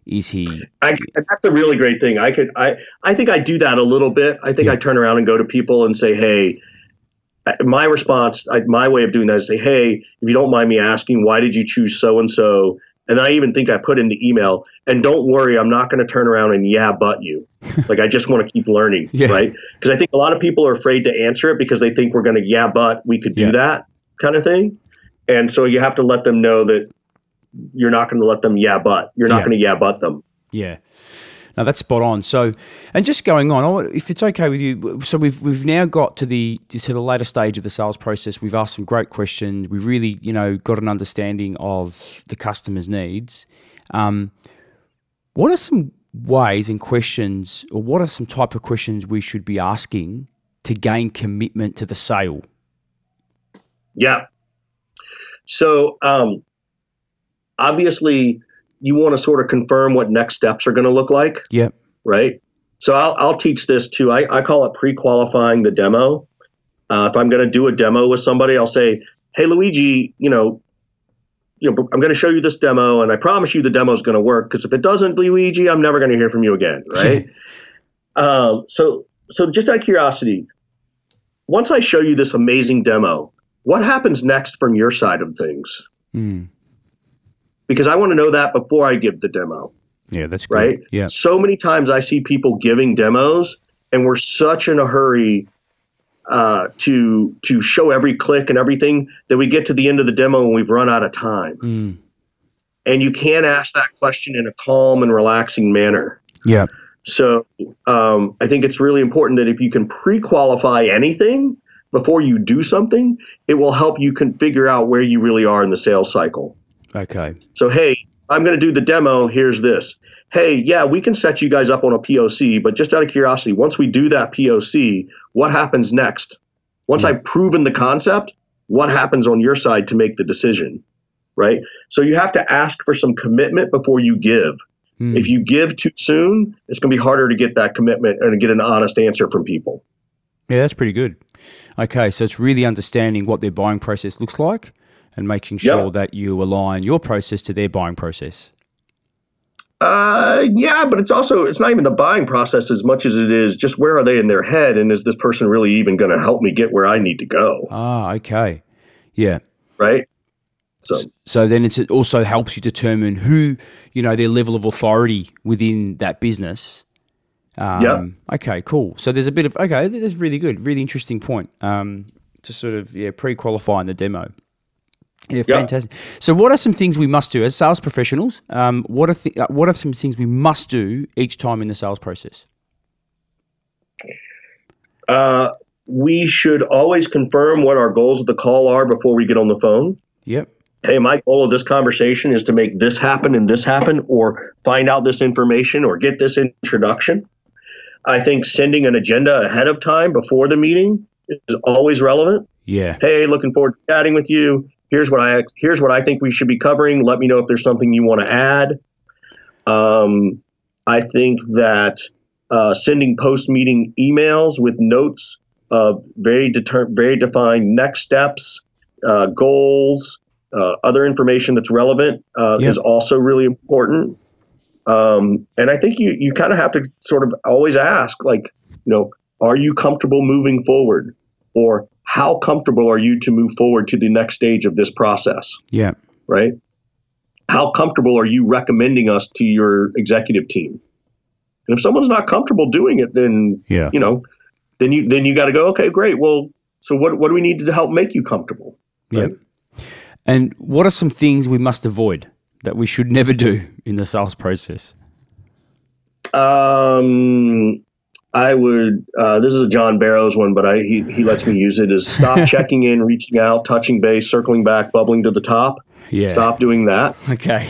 that's a really great thing. I think I do that a little bit. I think I turn around and go to people and say, hey, my response, my way of doing that is say, hey, if you don't mind me asking, why did you choose so-and-so? And I even think I put in the email, and don't worry, I'm not going to turn around and but you. Like, I just want to keep learning, right? Because I think a lot of people are afraid to answer it because they think we're going to, but we could do that kind of thing. And so you have to let them know that you're not going to let them but. You're not going to but them. Yeah. No, that's spot on. So, and just going on, if it's okay with you, so we've now got to the later stage of the sales process. We've asked some great questions. We've really, got an understanding of the customer's needs. What are some ways and questions, or what are some type of questions we should be asking to gain commitment to the sale? Yeah. So, obviously, you want to sort of confirm what next steps are going to look like. Yep. Right. So I'll teach this too. I call it pre-qualifying the demo. If I'm going to do a demo with somebody, I'll say, hey, Luigi, I'm going to show you this demo, and I promise you the demo is going to work, because if it doesn't, Luigi, I'm never going to hear from you again. Right. So just out of curiosity, once I show you this amazing demo, what happens next from your side of things? Because I want to know that before I give the demo. Yeah, that's good. Right? Yeah. So many times I see people giving demos, and we're such in a hurry to show every click and everything that we get to the end of the demo and we've run out of time. And you can't ask that question in a calm and relaxing manner. Yeah. So I think it's really important that if you can pre-qualify anything before you do something, it will help you figure out where you really are in the sales cycle. Okay. So, hey, I'm going to do the demo. Here's this. Hey, we can set you guys up on a POC, but just out of curiosity, once we do that POC, what happens next? Once I've proven the concept, what happens on your side to make the decision, right? So you have to ask for some commitment before you give. If you give too soon, it's going to be harder to get that commitment and to get an honest answer from people. Yeah, that's pretty good. Okay, so it's really understanding what their buying process looks like and making sure that you align your process to their buying process. But it's not even the buying process as much as it is just where are they in their head, and is this person really even going to help me get where I need to go? Okay. Yeah. Right? So then it also helps you determine who, their level of authority within that business. Okay, cool. So there's a bit of, that's really good, really interesting point to sort of, pre-qualifying the demo. Yeah, fantastic. So what are some things we must do as sales professionals? What are some things we must do each time in the sales process? We should always confirm what our goals of the call are before we get on the phone. Yep. Hey, my goal of this conversation is to make this happen and this happen, or find out this information, or get this introduction. I think sending an agenda ahead of time before the meeting is always relevant. Yeah. Hey, looking forward to chatting with you. Here's what I think we should be covering. Let me know if there's something you want to add. I think that sending post-meeting emails with notes of very defined next steps, goals, other information that's relevant is also really important. And I think you kind of have to sort of always ask, are you comfortable moving forward? Or how comfortable are you to move forward to the next stage of this process? Yeah. Right? How comfortable are you recommending us to your executive team? And if someone's not comfortable doing it, then then you got to go, okay, great. Well, so what do we need to help make you comfortable? Right? Yeah. And what are some things we must avoid that we should never do in the sales process? I would. This is a John Barrows one, but he lets me use it. Is stop checking in, reaching out, touching base, circling back, bubbling to the top. Yeah. Stop doing that. Okay.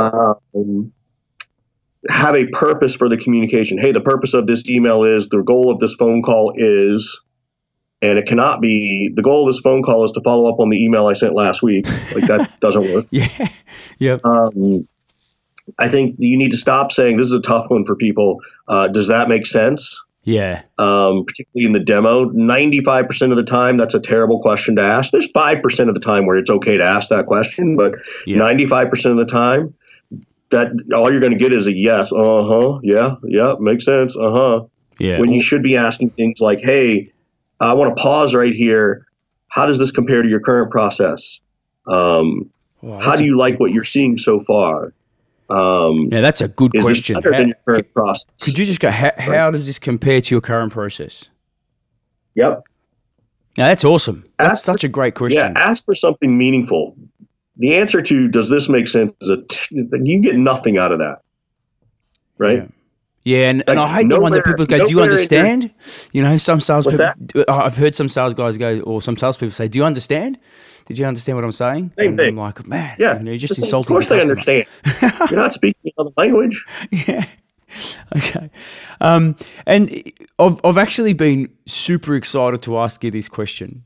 Have a purpose for the communication. Hey, the purpose of this email is, the goal of this phone call is, and it cannot be, the goal of this phone call is to follow up on the email I sent last week. Like, that doesn't work. Yeah. Yep. I think you need to stop saying, this is a tough one for people. Does that make sense? Yeah. Particularly in the demo, 95% of the time, that's a terrible question to ask. There's 5% of the time where it's okay to ask that question, but 95% of the time, that all you're going to get is a yes. Yeah, makes sense. Yeah. When you should be asking things like, hey, I want to pause right here. How does this compare to your current process? How do you like what you're seeing so far? Yeah, that's a good question. Better than your current process? Could you just go, how does this compare to your current process? Yep. Now, that's awesome. That's such a great question. Yeah, ask for something meaningful. The answer to, does this make sense, is you get nothing out of that. Right? Yeah, and I hate the one that people go, do you understand? Some salespeople, I've heard some sales guys go, or some salespeople say, do you understand? Did you understand what I'm saying? Same thing. I'm like, man, you're just insulting the customer. Of course they understand. You're not speaking another language. Yeah. Okay. And I've actually been super excited to ask you this question.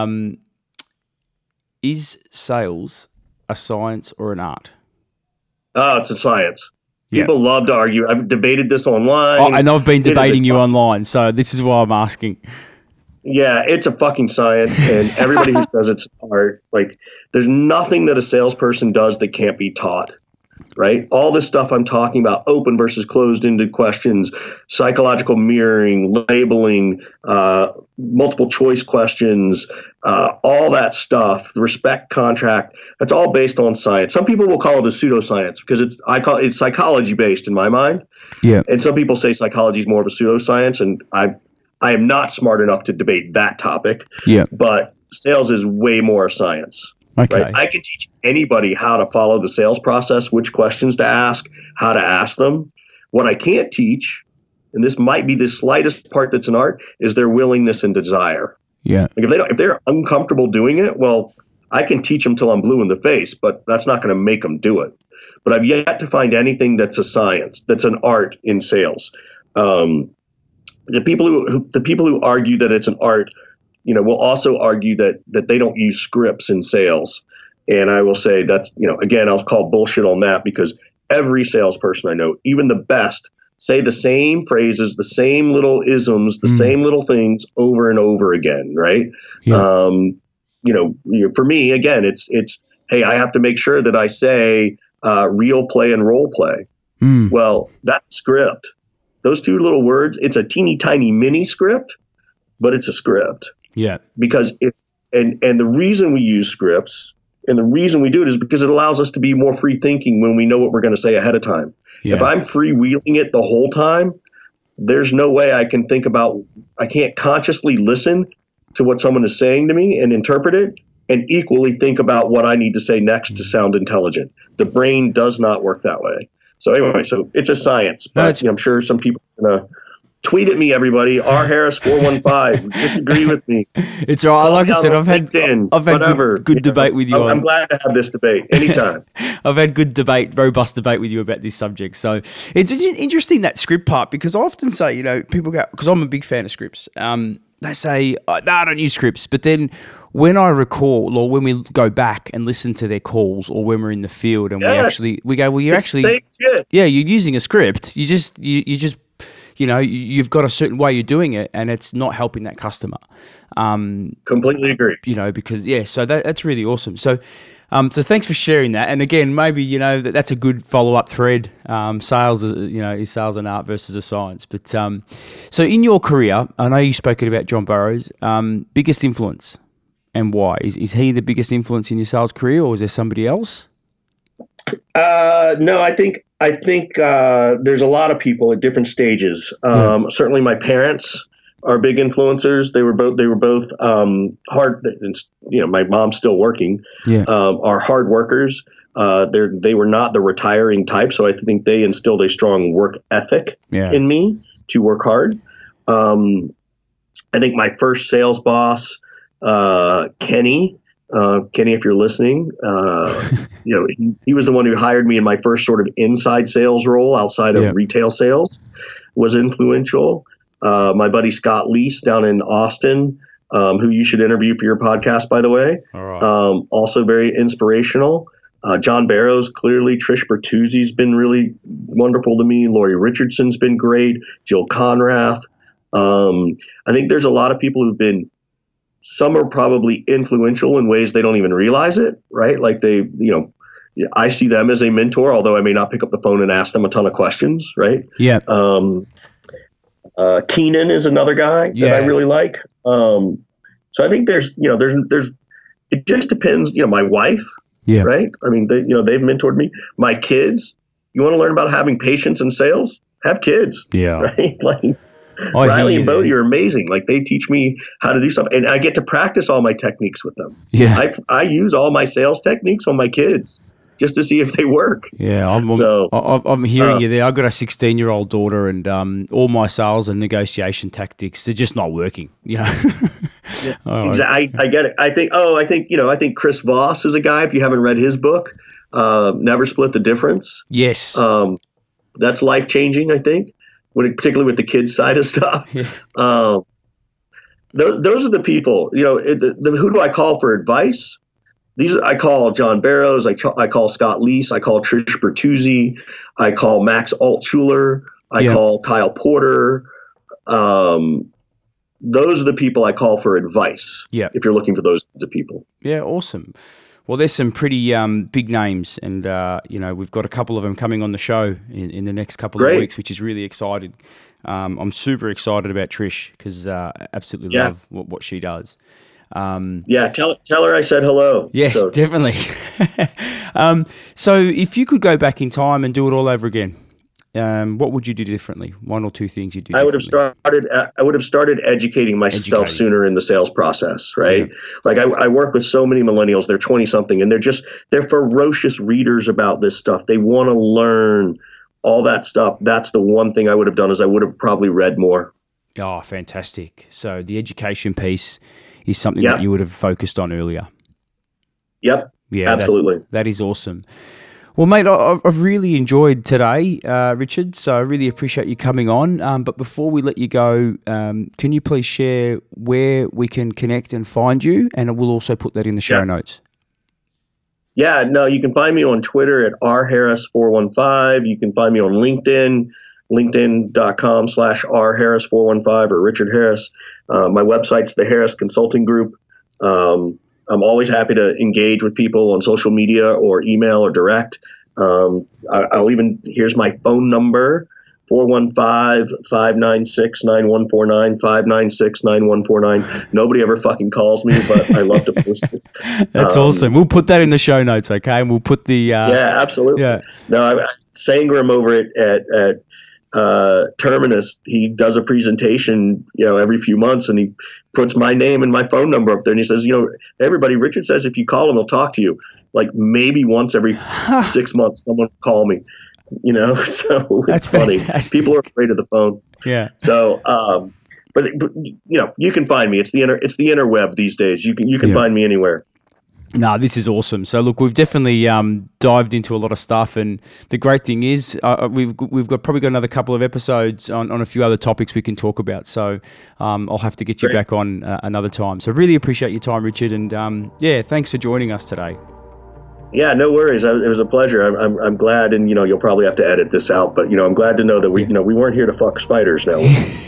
Is sales a science or an art? Oh, it's a science. People love to argue. I've debated this online. Oh, and I've been debating you online, so this is why I'm asking. Yeah, it's a fucking science, and everybody who says it's art, like, there's nothing that a salesperson does that can't be taught, right? All this stuff I'm talking about, open versus closed-ended questions, psychological mirroring, labeling, multiple choice questions, all that stuff, the respect contract, that's all based on science. Some people will call it a pseudoscience because it's psychology based in my mind. Yeah. And some people say psychology is more of a pseudoscience, and I am not smart enough to debate that topic. Yeah. But sales is way more science. Okay. Right? I can teach anybody how to follow the sales process, which questions to ask, how to ask them. What I can't teach, and this might be the slightest part that's an art, is their willingness and desire. Yeah. Like if they're uncomfortable doing it, well, I can teach them till I'm blue in the face, but that's not going to make them do it. But I've yet to find anything that's a science, that's an art in sales. The people who argue that it's an art, will also argue that they don't use scripts in sales. And I will say that's, again, I'll call bullshit on that, because every salesperson I know, even the best, say the same phrases, the same little isms, the same little things over and over again, right? Yeah. For me, again, it's hey, I have to make sure that I say real play and role play. Well, that's a script. Those two little words, it's a teeny tiny mini script, but it's a script. Yeah. Because and the reason we use scripts and the reason we do it is because it allows us to be more free thinking when we know what we're going to say ahead of time. Yeah. If I'm freewheeling it the whole time, there's no way I can't consciously listen to what someone is saying to me and interpret it and equally think about what I need to say next to sound intelligent. The brain does not work that way. So anyway, it's a science, but I'm sure some people are going to tweet at me, everybody. R Harris 415. Disagree with me. It's all right. Like I said, I've had good debate with you. I'm glad to have this debate anytime. I've had good debate, robust debate with you about this subject. So it's interesting, that script part, because I often say, people go, because I'm a big fan of scripts. They say, I don't use scripts. But then when I recall, or when we go back and listen to their calls, or when we're in the field and we go, well, you're using a script. You've got a certain way you're doing it, and it's not helping that customer. Completely agree. Because so that's really awesome. So thanks for sharing that. And again, maybe that's a good follow-up thread. Sales, is sales an art versus a science? But so in your career, I know you spoke about John Barrows. Biggest influence and why? Is he the biggest influence in your sales career, or is there somebody else? No, I think there's a lot of people at different stages. Certainly, my parents are big influencers. They were both hard. My mom's still working. Yeah. Are hard workers. They were not the retiring type, so I think they instilled a strong work ethic in me to work hard. I think my first sales boss, Kenny, if you're listening, he was the one who hired me in my first sort of inside sales role outside of retail sales, was influential. My buddy Scott Leese down in Austin, who you should interview for your podcast, by the way, all right. Also very inspirational. John Barrows, clearly. Trish Bertuzzi's been really wonderful to me. Lori Richardson's been great. Jill Conrath. I think there's a lot of people who've been, some are probably influential in ways they don't even realize it, right? Like I see them as a mentor, although I may not pick up the phone and ask them a ton of questions, right? Yeah. Keenan is another guy that I really like. So I think there's it just depends, my wife, right? I mean, they've mentored me. My kids, you want to learn about having patience in sales? Have kids. Yeah. Right? Like, Riley and Bodie are amazing. Like, they teach me how to do stuff, and I get to practice all my techniques with them. Yeah. I use all my sales techniques on my kids just to see if they work. Yeah, I'm hearing you there. I've got a 16-year-old daughter, and all my sales and negotiation tactics, they're just not working. Exactly. I get it. I think Chris Voss is a guy. If you haven't read his book, Never Split the Difference. Yes. That's life changing, I think. Particularly with the kids side of stuff. Yeah. Those are the people, who do I call for advice? I call John Barrows. I call Scott Leese. I call Trish Bertuzzi. I call Max Altshuler. I call Kyle Porter. Those are the people I call for advice. Yeah. If you're looking for those people. Yeah. Awesome. Well, there's some pretty big names, and we've got a couple of them coming on the show in the next couple of weeks, which is really exciting. I'm super excited about Trish because absolutely love what she does. Tell her I said hello. Yes, definitely. So if you could go back in time and do it all over again, what would you do differently? One or two things you do differently? I would have started educating myself sooner in the sales process, right? Yeah. Like I work with so many millennials, they're 20 something, and they're ferocious readers about this stuff. They want to learn all that stuff. That's the one thing I would have done, is I would have probably read more. Oh, fantastic. So the education piece is something that you would have focused on earlier. Yep. Yeah, absolutely. That is awesome. Well, mate, I've really enjoyed today, Richard, so I really appreciate you coming on. But before we let you go, can you please share where we can connect and find you? And we'll also put that in the show notes. Yeah, no, you can find me on Twitter at rharris415. You can find me on LinkedIn, linkedin.com/rharris415 or Richard Harris. My website's the Harris Consulting Group. I'm always happy to engage with people on social media or email or direct. Here's my phone number, 415-596-9149, 596-9149. Nobody ever fucking calls me, but I love to post it. That's awesome. We'll put that in the show notes, okay? And we'll put the... yeah, absolutely. Yeah. No, Sangram over at Terminus, he does a presentation, every few months, and he puts my name and my phone number up there, and he says, everybody, Richard says if you call him, he'll talk to you. Like maybe once every 6 months, someone will call me, so that's funny. Fantastic. People are afraid of the phone. Yeah. So, but you can find me. It's the interweb these days. You can find me anywhere. No, this is awesome. So look, we've definitely dived into a lot of stuff, and the great thing is we've probably got another couple of episodes on a few other topics we can talk about. So I'll have to get you back on another time. So really appreciate your time, Richard, and thanks for joining us today. Yeah, no worries. It was a pleasure. I'm glad, and you'll probably have to edit this out, but I'm glad to know that we weren't here to fuck spiders now.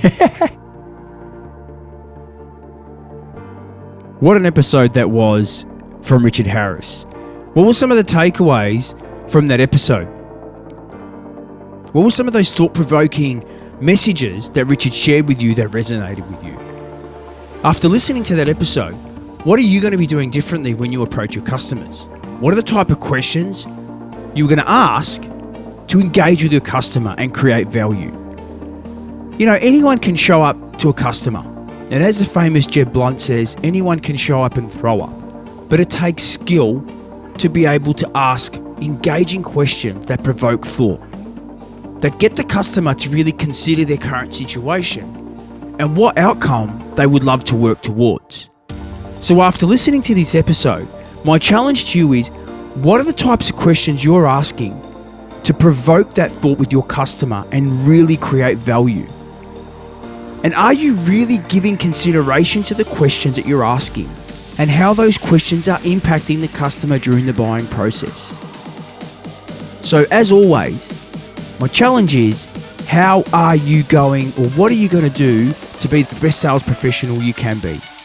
What an episode that was from Richard Harris. What were some of the takeaways from that episode? What were some of those thought-provoking messages that Richard shared with you that resonated with you? After listening to that episode, what are you going to be doing differently when you approach your customers? What are the type of questions you're going to ask to engage with your customer and create value? Anyone can show up to a customer. And as the famous Jeb Blunt says, anyone can show up and throw up. But it takes skill to be able to ask engaging questions that provoke thought, that get the customer to really consider their current situation and what outcome they would love to work towards. So after listening to this episode, my challenge to you is, what are the types of questions you're asking to provoke that thought with your customer and really create value? And are you really giving consideration to the questions that you're asking and how those questions are impacting the customer during the buying process? So as always, my challenge is, how are you going, or what are you going to do to be the best sales professional you can be?